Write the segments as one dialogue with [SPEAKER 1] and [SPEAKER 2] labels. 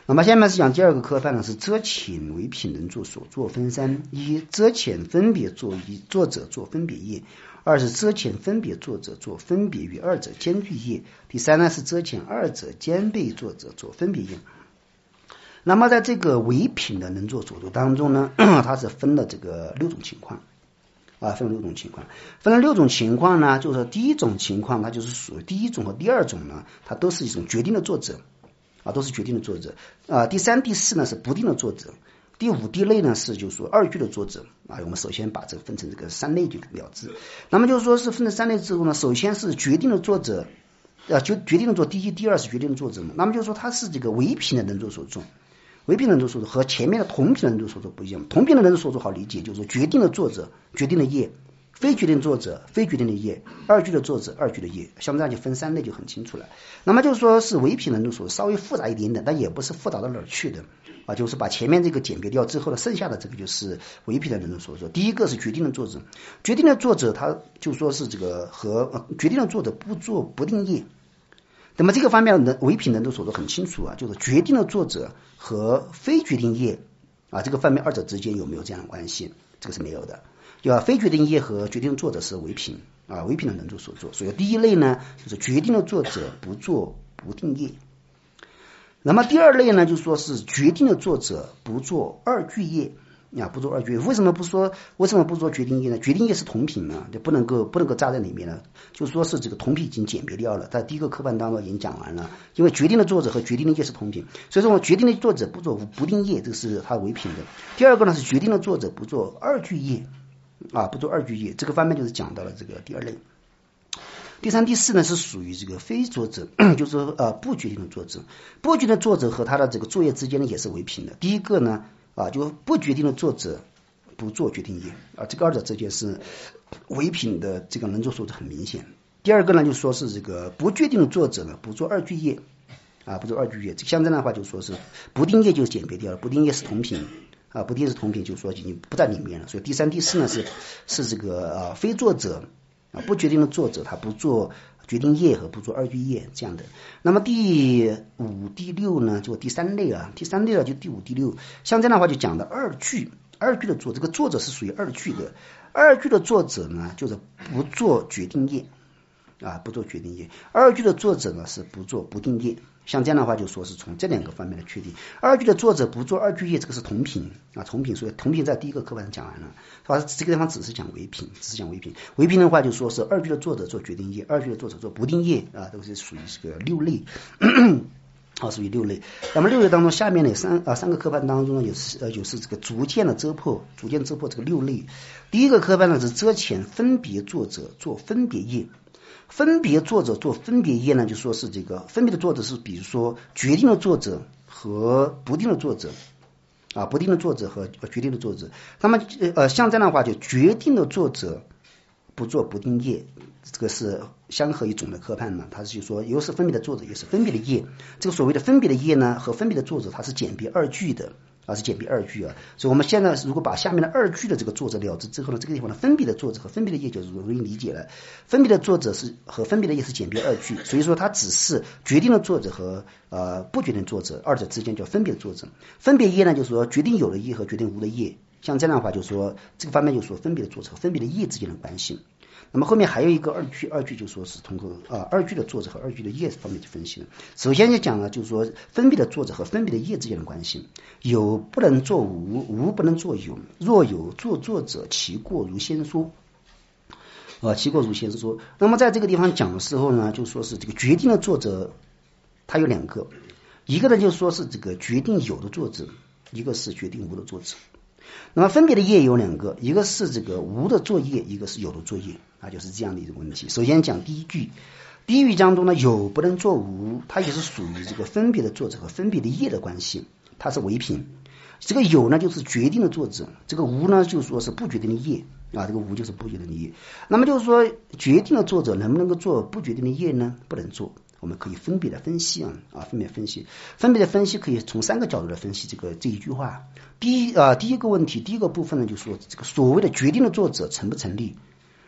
[SPEAKER 1] 那么下面是讲第二个科判呢，是择潜为品人作所作分三：一、择潜分别作者作分别业；二是择潜分别作者作分别与二者兼具业；第三呢是择潜二者兼备作者作分别业。那么在这个为品的人作所作当中呢，它是分了这个6种情况分了6种情况。分了6种情况呢，就是说第一种情况它就是属于第一种和第二种呢，它都是一种决定的作者都是决定的作者第三第四呢是不定的作者，第五第六呢是就是说二句的作者我们首先把这个分成这个3类就了之。那么就是说是分成3类之后呢，首先是决定的作者就决定的作第一第二是决定的作者嘛，那么就是说它是这个为品的人作所作。为品的人作所作和前面的同品的人作所作不一样，同品的人作所作好理解，就是说决定的作者决定的业，非决定作者非决定的业，二句的作者二句的业，像这样就分3类就很清楚了。那么就是说是为品人作所作稍微复杂一点点，但也不是复杂到哪儿去的就是把前面这个简别掉之后呢，剩下的这个就是为品的人所作。第一个是决定的作者，决定的作者他就说是这个和决定的作者不做不定业。那么这个方面的为品人都所说很清楚就是决定的作者和非决定业这个方面二者之间有没有这样的关系？这个是没有的。非决定业和决定的作者是为品为品的人作所作。所以第一类呢，就是决定的作者不做不定业。那么第二类呢，就说是决定的作者不做二句业不做二句业。为什么不做决定业呢？决定业是同品就不能够扎在里面了，就说是这个同品已经简别掉了，在第一个课本当中已经讲完了。因为决定的作者和决定的业是同品，所以说我决定的作者不做不定业，这个是他为品的。第二个呢是决定的作者不做二句业不做二句业，这个方面就是讲到了这个第二类。第三第四呢是属于这个非作者，就是说不决定的作者。不决定的作者和他的这个作业之间呢也是为品的。第一个呢就不决定的作者不做决定业这个二者之间是为品的这个人作所作很明显。第二个呢就说是这个不决定的作者呢不做二句业不做二句业，像这样的话就说是不定业就简别掉了，不定业是同品不定业是同品，就说已经不在里面了。所以第三第四呢是这个非作者不决定的作者他不做决定业和不做二句业这样的。那么第五第六呢就第三类第三类就第五第六，像这样的话就讲的二句的作者，这个作者是属于二句的。二句的作者呢就是不做决定业不做决定业，二句的作者呢是不做不定业。像这样的话就说是从这2个方面的确定，二句的作者不做二句业，这个是同品同品，所以同品在第一个课本上讲完了这个地方只是讲为品，为品的话就说是二句的作者做决定业，二句的作者做不定业都是属于这个6类属于6类。那么6类当中下面的三个科判当中呢就是这个逐渐遮破这个6类。第一个科判呢是择潜分别作者做分别业。分别作者做分别业呢，就说是这个分别的作者是比如说决定的作者和不定的作者不定的作者和决定的作者。那么像这样的话就决定的作者不做不定业，这个是相合一种的科判嘛，它是就说又是分别的作者也是分别的业。这个所谓的分别的业呢和分别的作者它是简别二句的是简别二句所以我们现在如果把下面的二句的这个作者了知之后呢，这个地方的分别的作者和分别的业就容易理解了。分别的作者是和分别的业是简别二句，所以说它只是决定的作者和不决定的作者二者之间叫分别的作者。分别业呢就是说决定有的业和决定无的业，像这样的话就是说这个方面就是说分别的作者和分别的业之间的关系。那么后面还有一个二句就说是通过二句的作者和二句的业方面去分析了。首先就讲了就是说分别的作者和分别的业之间的关系，有不能做无，无不能做有，若有做作者，其过如先说其过如先说。那么在这个地方讲的时候呢，就说是这个决定的作者他有2个，一个呢就说是这个决定有的作者，一个是决定无的作者。那么分别的业有2个，一个是这个无的作业，一个是有的作业就是这样的一个问题。首先讲第一句当中呢，有不能做无，它也是属于这个分别的作者和分别的业的关系，它是为品。这个有呢就是决定的作者，这个无呢就说是不决定的业这个无就是不决定的业。那么就是说决定的作者能不能够做不决定的业呢？不能做。我们可以分别的分析分别的分析可以从3个角度来分析这一句话。第一个问题，第一个部分呢就说这个所谓的决定的作者成不成立。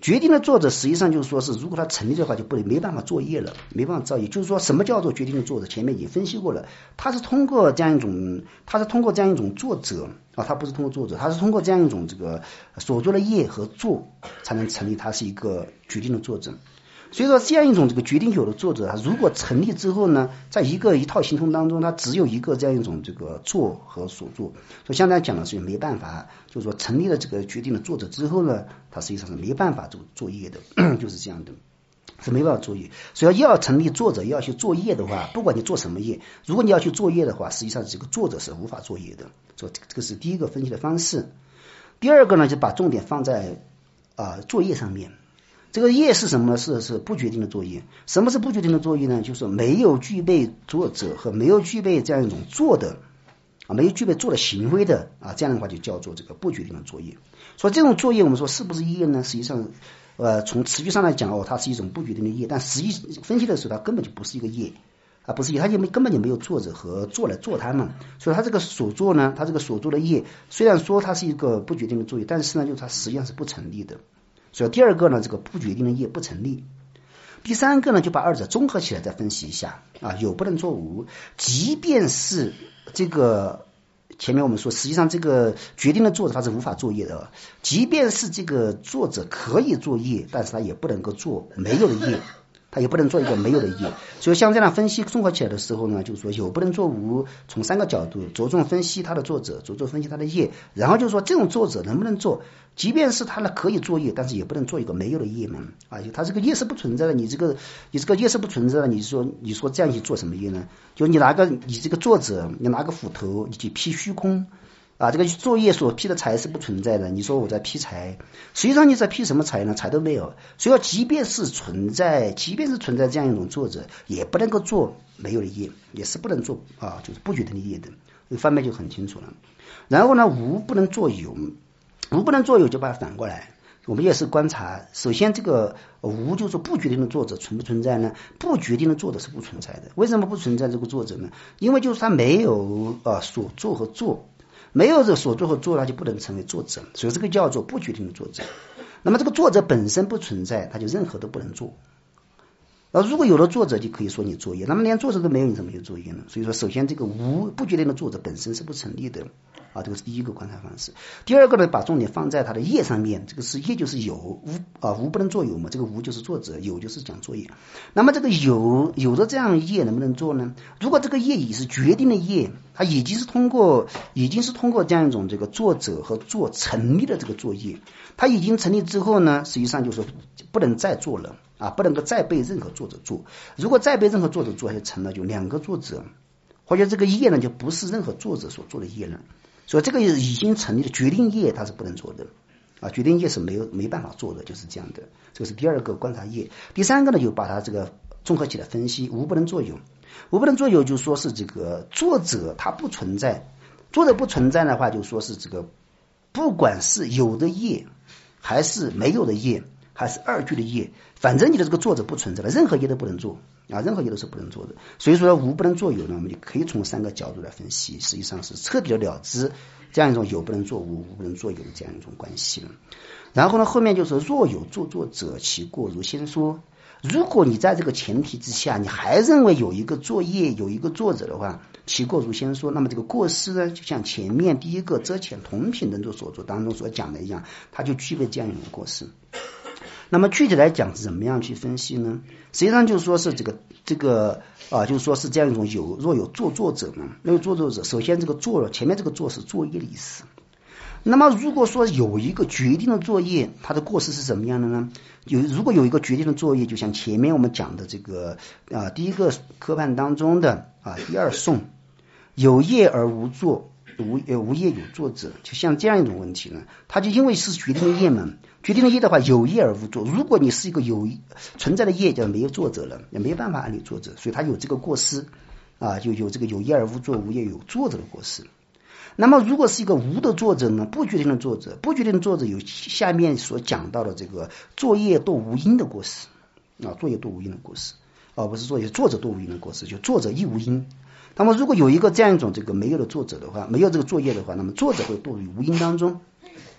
[SPEAKER 1] 决定的作者实际上就是说是，如果他成立的话，就没办法作业了，没办法造业。就是说什么叫做决定的作者？前面已经分析过了，他是通过这样一种作者啊，他不是通过作者，他是通过这样一种这个所做的业和做才能成立，他是一个决定的作者。所以说这样一种这个决定有的作者，他如果成立之后呢，在一套系统当中，他只有一个这样一种这个做和所做，所以相当于讲的是没办法，就是说成立了这个决定的作者之后呢，他实际上是没办法作业的，就是这样的，是没办法作业。所以要成立作者要去作业的话，不管你做什么业，如果你要去作业的话，实际上这个作者是无法作业的。所以这个是第一个分析的方式。第二个呢，就把重点放在作业上面。这个业是什么呢？是不决定的作业。什么是不决定的作业呢？就是没有具备作者和没有具备这样一种做的没有具备做的行为的这样的话就叫做这个不决定的作业。所以这种作业我们说是不是业呢？实际上从词句上来讲它是一种不决定的业，但实际分析的时候它根本就不是一个业不是业，它根本就没有作者和做来做它们。所以它这个所做呢，它这个所做的业虽然说它是一个不决定的作业，但是呢，就它实际上是不成立的。所以第二个呢，这个不决定的业不成立。第三个呢，就把二者综合起来再分析一下有不能做无。即便是这个前面我们说，实际上这个决定的作者他是无法作业的，即便是这个作者可以作业，但是他也不能够做没有的业，他也不能做一个没有的业。所以像这样分析综合起来的时候呢，就是说有不能做无，从三个角度着重分析他的作者，着重分析他的业，然后就是说这种作者能不能做，即便是他可以作业，但是也不能做一个没有的业嘛他这个业是不存在的，你这个业是不存在的，你说这样去做什么业呢？就你这个作者，你拿个斧头，你去劈虚空这个作业所劈的财是不存在的，你说我在劈财，实际上你在劈什么财呢？财都没有。所以即便是存在这样一种作者，也不能够做没有的业，也是不能做就是不决定的业的，这方面就很清楚了。然后呢，无不能做有，无不能做有就把它反过来，我们也是观察。首先这个无就是不决定的作者存不存在呢？不决定的作者是不存在的。为什么不存在这个作者呢？因为就是他没有所做和做，没有这个所做和做，他就不能成为作者，所以这个叫做不决定的作者。那么这个作者本身不存在，他就任何都不能做。如果有了作者，就可以说你作业，那么连作者都没有，你怎么有作业呢？所以说首先这个无不决定的作者本身是不成立的这个是第一个观察方式。第二个呢，把重点放在他的业上面，这个是业就是有，无不能做有嘛，这个无就是作者，有就是讲作业。那么这个有的这样业能不能做呢？如果这个业已是决定的业，它已经是通过这样一种这个作者和做成立的这个作业，它已经成立之后呢，实际上就是不能再做了不能够再被任何作者做。如果再被任何作者做，就成了就两个作者，或者这个业呢就不是任何作者所做的业了。所以这个已经成立的决定业它是不能做的决定业是没办法做的，就是这样的。这个是第二个观察业。第三个呢，就把它这个综合起来分析，无不能做有。无不能做有，就说是这个作者他不存在，作者不存在的话，就说是这个不管是有的业还是没有的业，还是二句的业，反正你的这个作者不存在了，任何业都不能做任何业都是不能做的。所以说无不能做有呢，我们就可以从三个角度来分析，实际上是彻底的了知这样一种有不能做无，无不能做有的这样一种关系了。然后呢，后面就是若有作者，其过如先说。如果你在这个前提之下，你还认为有一个作业有一个作者的话，其过如先说，那么这个过失呢，就像前面第一个遮遣同品等所作当中所讲的一样，它就具备这样一种过失。那么具体来讲是怎么样去分析呢？实际上就是说是这个就是说是这样一种若有作者呢，若有作者，首先这个做前面这个做是作业的意思。那么如果说有一个决定的作业，它的过失是什么样的呢？如果有一个决定的作业，就像前面我们讲的这个第一个科判当中的第二颂，有业而无作，无业有作者，就像这样一种问题呢，它就因为是决定的业嘛，决定的业的话有业而无作，如果你是一个存在的业，就没有作者了，也没办法按理作者，所以它有这个过失就有这个有业而无作，无业有作者的过失。那么如果是一个无的作者呢，不决定的作者有下面所讲到的这个作业堕无因的过失作业堕无因的过失不是作者堕无因的过失，就作者亦无因。那么如果有一个这样一种这个没有的作者的话，没有这个作业的话，那么作者会堕于无因当中。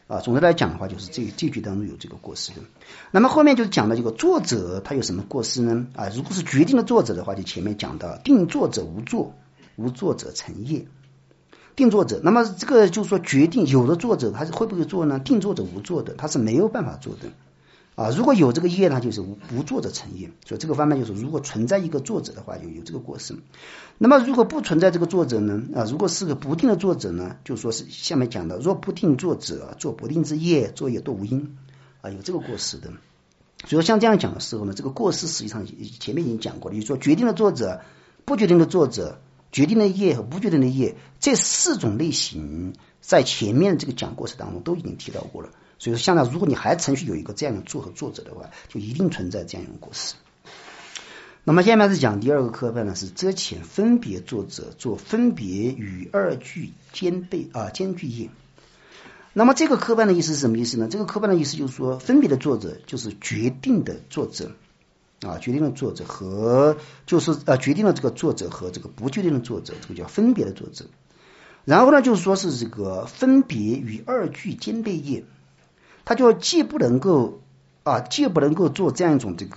[SPEAKER 1] 总的来讲的话，就是这句当中有这个过失的。那么后面就是讲的这个作者他有什么过失呢？如果是决定的作者的话，就前面讲到定作者无作，无作者成业。定作者，那么这个就是说决定有的作者他是会不会做呢？定作者无作的，他是没有办法做的。如果有这个业呢，就是无作者成业，所以这个方面就是如果存在一个作者的话，就有这个过失。那么如果不存在这个作者呢，如果是个不定的作者呢，就说是下面讲的，若不定作者，做不定之业，作业多无因，有这个过失的。所以说像这样讲的时候呢，这个过失实际上前面已经讲过了，就是说决定的作者、不决定的作者、决定的业和不决定的业这4种类型，在前面这个讲过程当中都已经提到过了。所以说像如果你还程序有一个这样的作和作者的话，就一定存在这样一种过失。那么下面是讲第二个科判呢，是遮遣分别作者做分别与二句兼具业。那么这个科判的意思是什么意思呢？这个科判的意思就是说，分别的作者就是决定的作者决定的作者和就是决定了这个作者和这个不决定的作者，这个叫分别的作者。然后呢，就是说是这个分别与二句兼备业，他就既不能够做这样一种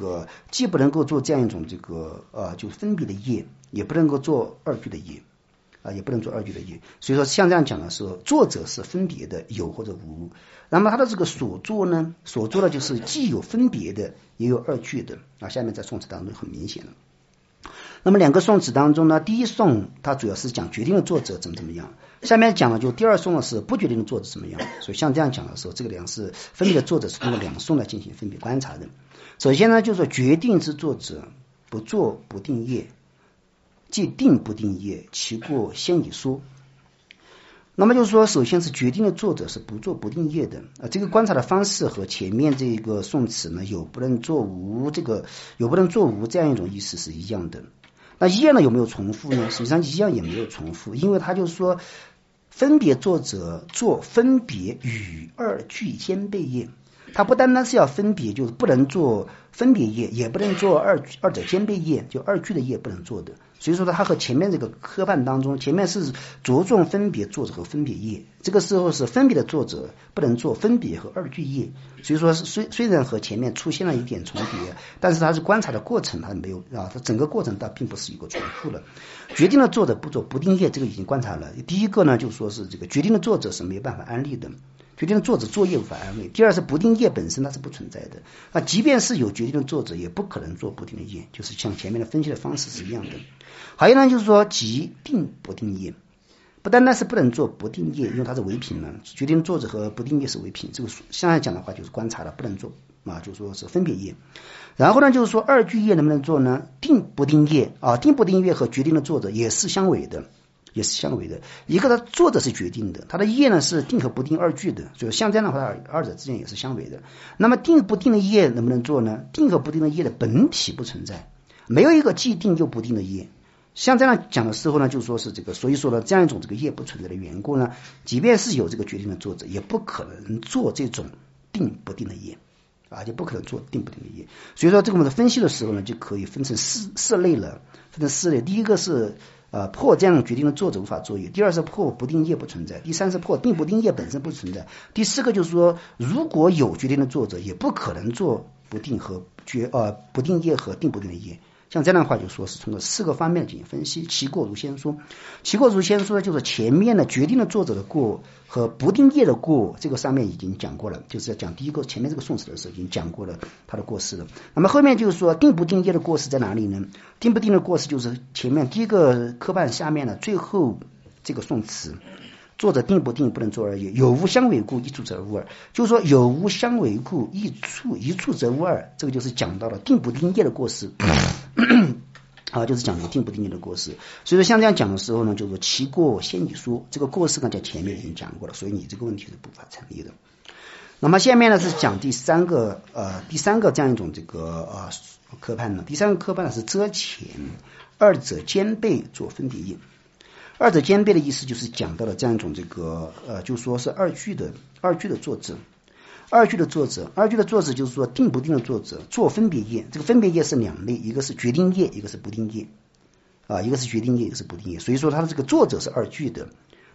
[SPEAKER 1] 就分别的业，也不能够做二句的业也不能做二句的业。所以说像这样讲的时候，作者是分别的有或者无，那么他的这个所作呢就是既有分别的也有二句的下面在宋词当中很明显了。那么2个宋词当中呢，第一宋它主要是讲决定的作者怎么样，下面讲的就第二宋的是不决定的作者怎么样。所以像这样讲的时候，这个2是分别的作者是通过2宋来进行分别观察的。首先呢，就是说决定之作者不作不定业，即定不定业，其过先已说。那么就是说，首先是决定的作者是不做不定业的这个观察的方式和前面这个宋词呢有不能做无这样一种意思是一样的。那业呢有没有重复呢？实际上一样也没有重复，因为他就是说分别作者做分别与二句兼备业，他不单单是要分别，就是不能做分别业，也不能做二者兼备业，就二句的业不能做的。所以说他和前面这个科判当中，前面是着重分别作者和分别业，这个时候是分别的作者不能做分别和二句业。所以说虽然和前面出现了一点重叠，但是它是观察的过程，它没有它整个过程它并不是一个重复了。决定的作者不做不定业，这个已经观察了。第一个呢，就说是这个决定的作者是没有办法安立的，决定的作者作业无法安慰。第二是不定业本身它是不存在的即便是有决定的作者，也不可能做不定的业，就是像前面的分析的方式是一样的。还有呢，就是说即定不定业，不单单是不能做不定业，因为它是为品呢，决定作者和不定业是为品，这个现在讲的话就是观察了，不能做就是说是分别业。然后呢，就是说二句业能不能做呢？定不定业定不定业和决定的作者也是相违的，一个的作者是决定的，他的业呢是定和不定二句的，所以像这样的话二者之间也是相违的。那么定不定的业能不能做呢？定和不定的业的本体不存在，没有一个既定又不定的业。像这样讲的时候呢，就说是这个，所以说呢，这样一种这个业不存在的缘故呢，即便是有这个决定的作者，也不可能做这种定不定的业就不可能做定不定的业。所以说这个我们分析的时候呢，就可以分成四类了，分成4类。第一个是破这样决定的作者无法作业，第二是破不定业不存在，第三是破定不定业本身不存在，第4个就是说如果有决定的作者，也不可能做不定业和定不定的业。像这样的话，就说是从这4个方面进行分析。其过如先说，其过如先说呢，就是前面的决定的作者的过和不定业的过，这个上面已经讲过了，就是要讲第一个前面这个宋词的时候已经讲过了它的过失了。那么后面就是说定不定业的过失在哪里呢？定不定的过失就是前面第一个科判下面的最后这个宋词，作者定不定不能做二业，有无相违故，一处则无二。就是说有无相违故，一处则无二，这个就是讲到了定不定业的过失就是讲定不定业的过失。所以说像这样讲的时候呢，就是说其过先已说，这个过失呢在前面已经讲过了，所以你这个问题是不法成立的。那么下面呢是讲第三个这样一种这个科判呢。第3个科判呢是遮遣二者兼备做分别业。二者兼备的意思就是讲到了这样一种这个就说是二句的作者，二句的作者就是说定不定的作者做分别业。这个分别业是2类，一个是决定业，一个是不定业一个是决定业，一个是不定业。所以说他的这个作者是二句的，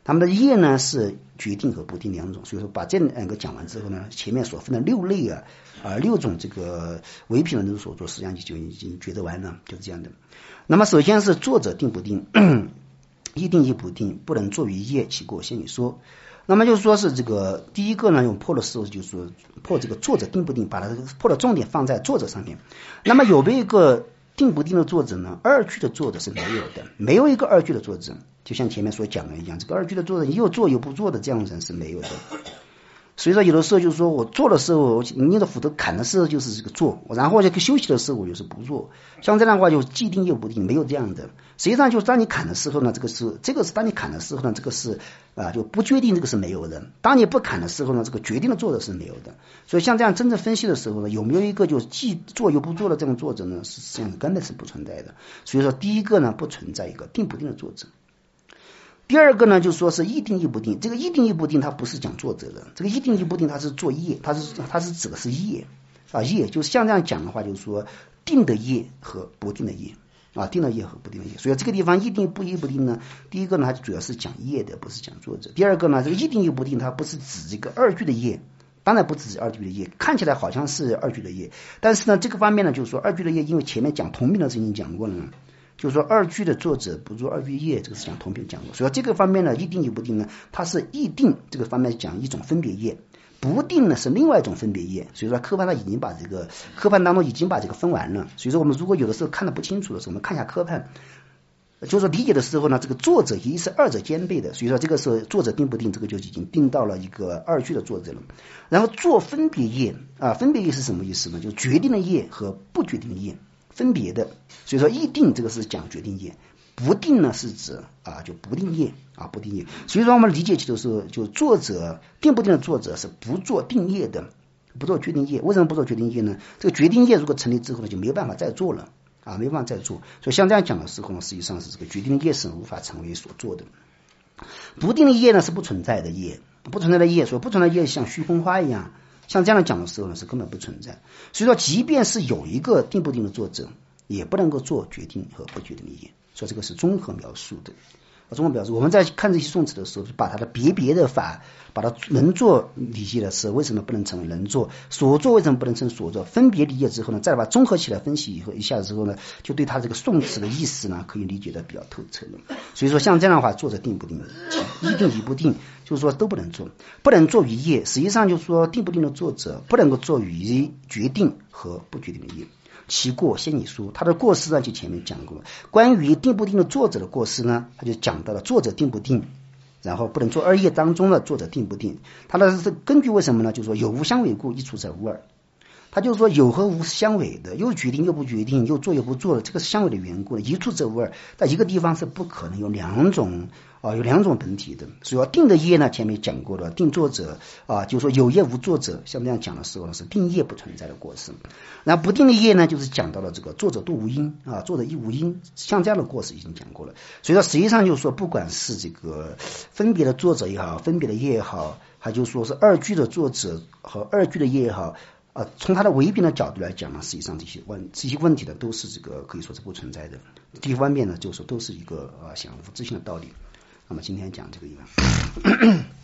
[SPEAKER 1] 它们的业呢是决定和不定两种。所以说把这两个讲完之后呢，前面所分的6类6种这个唯品论所作，实际上就已经抉择完了，就是这样的。那么首先是作者定不定，一定亦不定，不能作于业，其过先以说。那么就是说是这个第一个呢，用破的时候就是说破这个作者定不定，把它破的重点放在作者上面。那么有没有一个定不定的作者呢？二句的作者是没有的，没有一个二句的作者，就像前面所讲的一样，这个二句的作者又做又不做的这样的人是没有的。所以说有的时候就是说我做的时候，捏着斧头砍的时候就是这个做，然后这个休息的时候我就是不做，像这样的话就既定又不定，没有这样的。实际上就是当你砍的时候呢，这个是当你砍的时候呢，这个是就不决定，这个是没有的。当你不砍的时候呢，这个决定的作者是没有的。所以像这样真正分析的时候呢，有没有一个就是既做又不做的这种作者呢？实际上根本是不存在的。所以说第一个呢，不存在一个定不定的作者。第二个呢，就说是一定亦不定。这个一定亦不定，它不是讲作者的，这个一定亦不定，它是做业，它是指的是业业，就是像这样讲的话，就是说定的业和不定的业定的业和不定的业。所以这个地方一定不定呢，第一个呢，它主要是讲业的，不是讲作者。第二个呢，这个一定亦不定，它不是指这个二句的业，当然不指二句的业，看起来好像是二句的业，但是呢，这个方面呢，就是说二句的业，因为前面讲同名的时候已经讲过了呢。就是说二句的作者不做二句业，这个是讲同品讲过。所以这个方面呢，一定亦不定呢，它是一定这个方面讲一种分别业，不定呢是另外一种分别业。所以说科判它已经把这个科判当中已经把这个分完了。所以说我们如果有的时候看得不清楚的时候，我们看一下科判，就是说理解的时候呢，这个作者一是二者兼备的。所以说这个时候作者定不定，这个就已经定到了一个二句的作者了。然后做分别业分别业是什么意思呢？就是决定的业和不决定的业分别的。所以说一定这个是讲决定业，不定呢是指就不定业不定业。所以说我们理解起的时候，就作者定不定的作者是不做定业的，不做决定业。为什么不做决定业呢？这个决定业如果成立之后呢，就没有办法再做了没办法再做。所以像这样讲的时候呢，实际上是这个决定业是无法成为所做的。不定的业呢是不存在的业，不存在的业，所以不存在的业像虚空花一样，像这样讲的时候呢是根本不存在。所以说即便是有一个定不定的作者，也不能够做决定和不决定的业。所以这个是综合描述的。综合描述，我们在看这些宋词的时候，把它的别的法，把它能做理解的是为什么不能成为能做，所做为什么不能成所做，分别理解之后呢，再把综合起来分析以后一下子之后呢，就对它这个宋词的意思呢可以理解的比较透彻了。所以说像这样的话，作者定不定，一定亦不定，就是说都不能做，不能做于业。实际上就是说定不定的作者不能够做于决定和不决定的业。其过先以说，他的过失呢就前面讲过了。关于定不定的作者的过失呢，他就讲到了作者定不定，然后不能做二业当中的作者定不定。他的根据为什么呢？就是说有无相违故，一出者无二。他就是说有和无是相违的，又决定又不决定，又做又不做的，这个是相违的缘故，一出者无二。在一个地方是不可能有两种本体的。所以说定的业呢，前面讲过了，定作者就是说有业无作者，像这样讲的时候呢，是定业不存在的过失。然后不定的业呢，就是讲到了这个作者度无因作者亦无因，像这样的过失已经讲过了。所以说实际上就是说，不管是这个分别的作者也好，分别的业也好，还就是说是二句的作者和二句的业也好，从他的唯品的角度来讲呢，实际上这些问题呢都是这个可以说是不存在的。第一方面呢，就是说都是一个显而无自性的道理。那么今天讲这个一个